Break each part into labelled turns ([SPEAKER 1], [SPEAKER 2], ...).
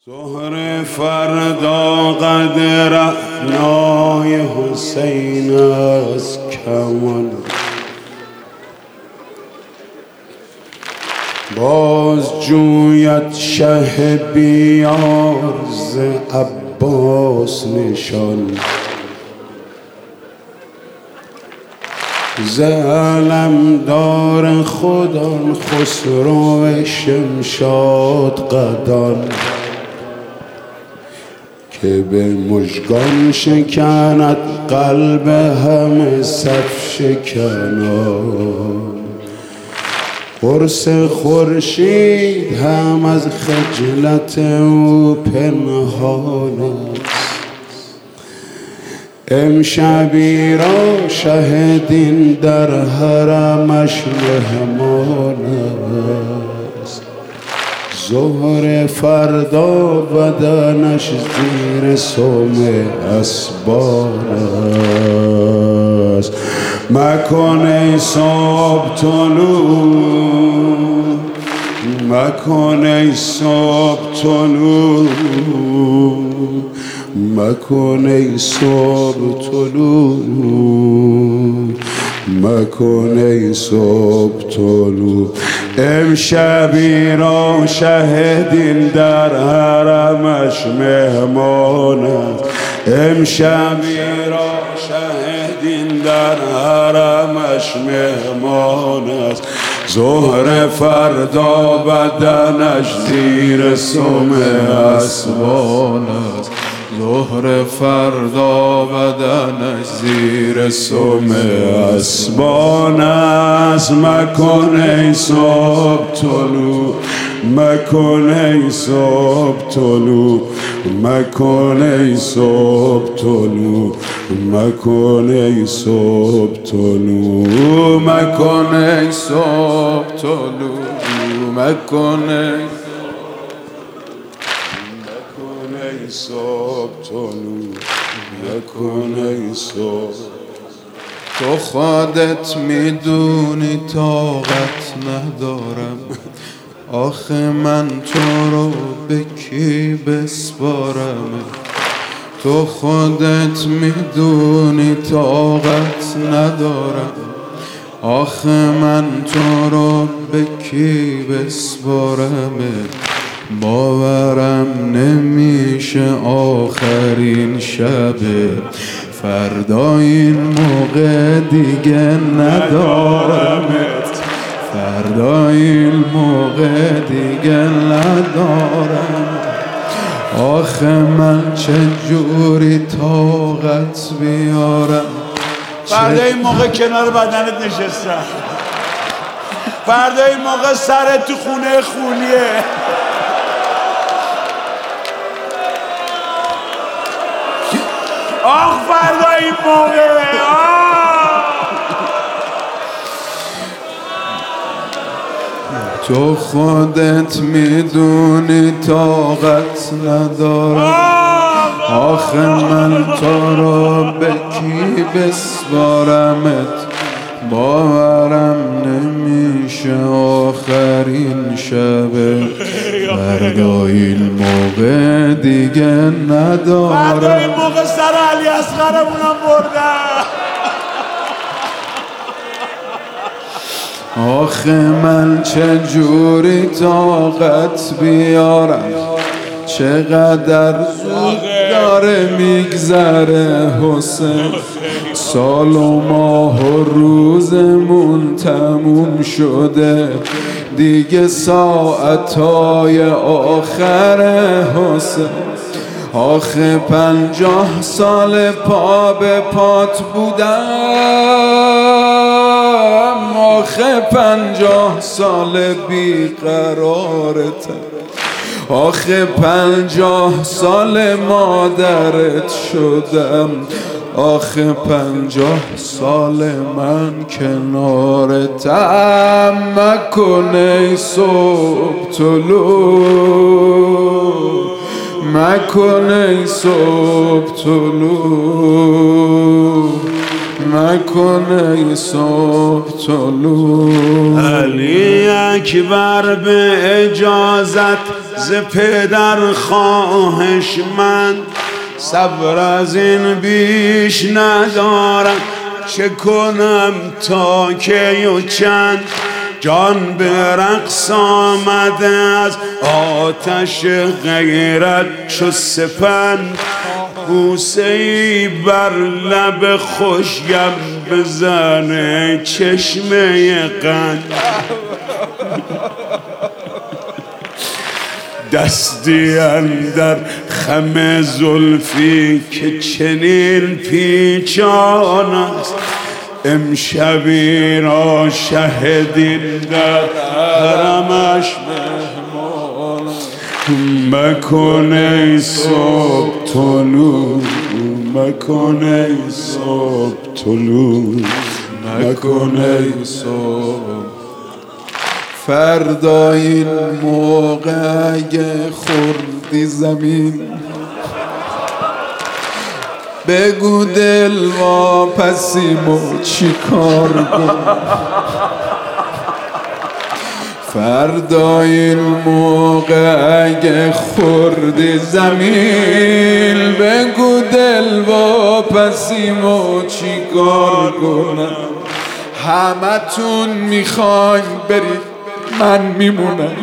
[SPEAKER 1] ظهر فردا قد رعنای حسین از کمان باز جوید شه بیار ز عباس نشان ز علمدار خودان خسرو شمشاد قدان که به مژگان شکند قلب همه صف شکنان قرص خورشید هم از خجلت او پنهان است امشبی را شه دین در حرمش مهمان است ظهر فردا بدنش زیر سم اسبان است مکن ای صبح طلوع مکن ای صبح طلوع مکن ای صبح طلوع مکن ای صبح طلوع امشبی را شه دین در حرمش مهمان است امشبی را شه دین در حرمش مهمان است ظهر فردا بدنش زیر سم اسبان است ظهر فردا بدنش زیر سم اسبان است مکن ای صبح طلوع مکن ای صبح طلوع مکن ای صبح طلوع مکن ای صبح طلوع مکن ای صبح طلوع مکن ای صبح طلوع مکن ای صبح
[SPEAKER 2] تو خودت میدونی طاقت ندارم آخه من تو رو به کی بسپارم تو خودت میدونی طاقت ندارم آخه من تو رو به کی بسپارم باورم نمیشه آخرین شب فردا این موقع دیگه ندارمت فردا این موقع دیگه ندارم آخه من چجوری طاقت بیارم
[SPEAKER 3] فردا این موقع کنار بدنت نشستم فردا این موقع سرت تو خونه خونیه آخ فردا این موقع
[SPEAKER 2] تو خودت میدونی طاقت ندارم آخه من تو رو به کی بسپارمت باورم نمیشه آخرین شب فردا این موقع دیگه ندارم
[SPEAKER 3] فردا این موقع سر علی اصغرمونم بردم
[SPEAKER 2] آخه من چجوری طاقت بیارم چقدر زود داره میگذره حسین سال و ماه و روزمون تموم شده دیگه ساعتهای آخر حسین آخه 50 سال پا به پات بودم آخه 50 سال بیقرارتم آخه 50 سال مادرت شدم آخه 50 سال من کنارتم مکن ای صبح طلوع مکن ای صبح طلوع مکن ای صبح طلوع
[SPEAKER 1] علی اکبر به اجازت ز پدر خواهش من صبر از این بیش ندارم. چه کنم تا کی و چند جان به رقص آمده از آتش غیرت چو سپند. بوسه‌ای بر لب خوشیم بزنه چشمه قند. دستی اندر خم زلفی که چنین پیچان است. امشبی را شهدین در حرمش مهمان. مکن ای صبح طلوع، مکن ای صبح طلوع، مکن ای صبح.
[SPEAKER 2] فردا این موقع اگه خوردی زمین بگو دل واپسیمو چی کار کن. فردا این موقع اگه خوردی زمین بگو دل واپسیمو چی کار کنم. همه تون میخواین برید من میمونم.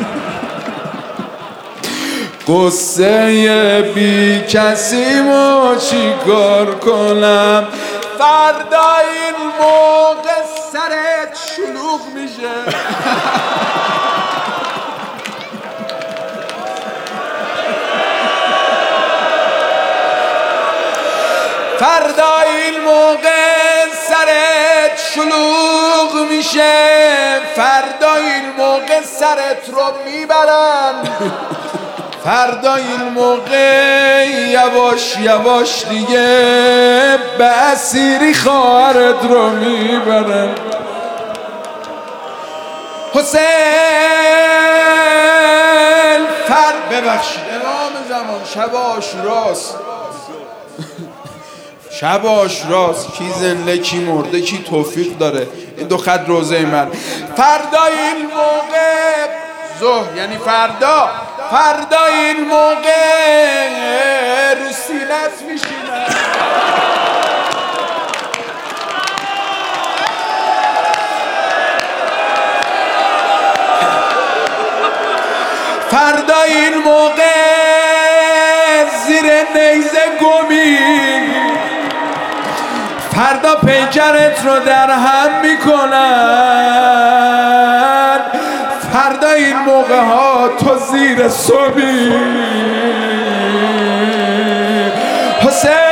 [SPEAKER 2] قصه بی کسیمو چی کار کنم. فردا این موقع سرت شلوغ میشه. فردا این موقع سرت شلوغ میشه. فردا این موقع سرت رو میبرن. فردا این موقع یواش یواش دیگه به اسیری خواهرت رو میبرن. حسین ببخشید امام زمان شب عاشوراست. شب عاشوراست. کی زنده کی مرده کی توفیق داره. این دو خط روزه من. فردا این موقع ظهر یعنی فردا این موقع رو سینت میشینه. فردا این موقع زیر نیزه گمی. فردا پیکرت رو در هم میکنن. فردا این موقع ها تو زیر صبی. حسین